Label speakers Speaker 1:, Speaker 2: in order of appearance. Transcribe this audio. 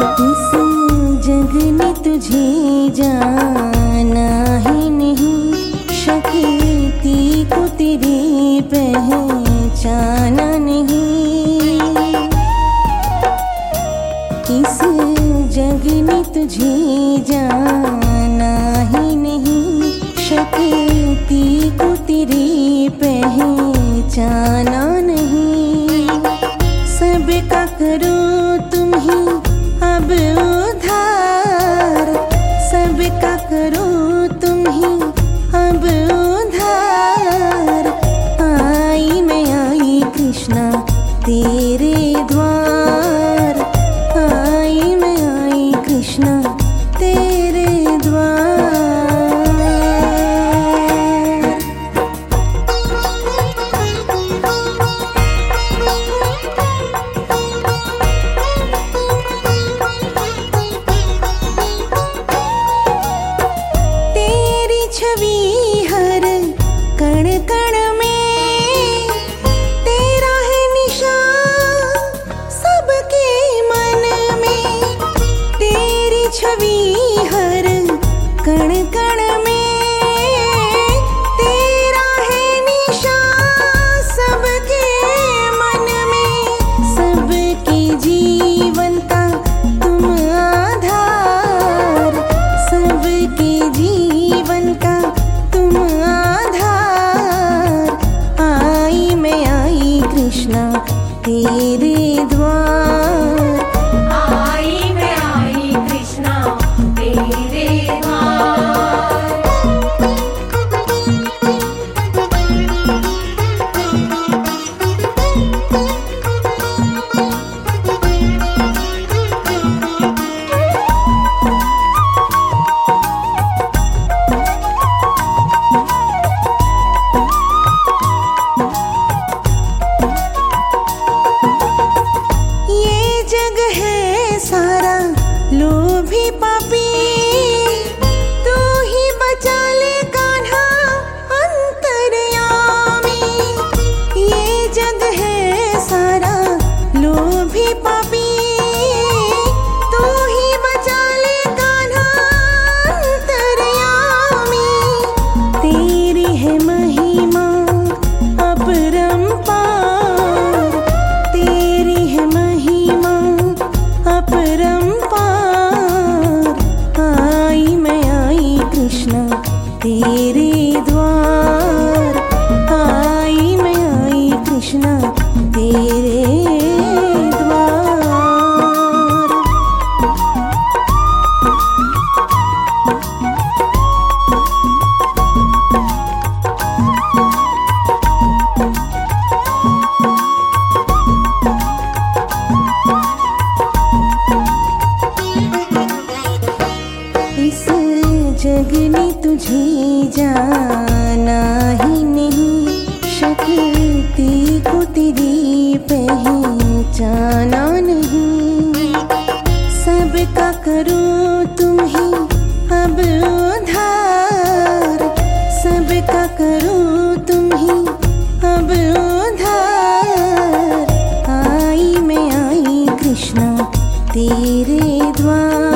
Speaker 1: इस जग ने तुझे जाना ही नहीं, शक्ति को तेरी पहचाना नहीं। इस जग ने तुझे जाना ही नहीं, शक्ति को तेरी पहचाना नहीं। सबका करो तुम ही अब उद्धार, सबका करो तुम ही अब उद्धार। आई मैं आई कृष्णा तेरे द्वार, आई मैं आई कृष्णा तेरे द्वार। छवि हर कण कण में, तेरा है निशान सबके मन में। तेरी छवि हर कण कण में, तेरा है निशान सबके मन में। सबके जीवन का तुम आधार, सबके जीवन का तुम आधार। आई मैं आई कृष्णा तेरे द्वार,
Speaker 2: आई मैं आई कृष्णा तेरे द्वार।
Speaker 1: सारा लोभी पापी तू ही बचा ले कान्हा अंतर्यामी। ये जग है सारा लोभी पापी तू ही बचा ले कान्हा अंतर्यामी। तेरी है महिमा अपरंपार, तेरी है महिमा अपरंपार। आई मैं आई कृष्णा तेरे द्वार, आई मैं आई कृष्णा तेरे द्वार। इस जग ने तुझे जाना ही नहीं, शक्ति को तेरी पहचाना नहीं। सबका करो तुम ही अब उद्धार, सबका करो तुम ही अब उद्धार। आई मैं आई कृष्णा तेरे द्वार,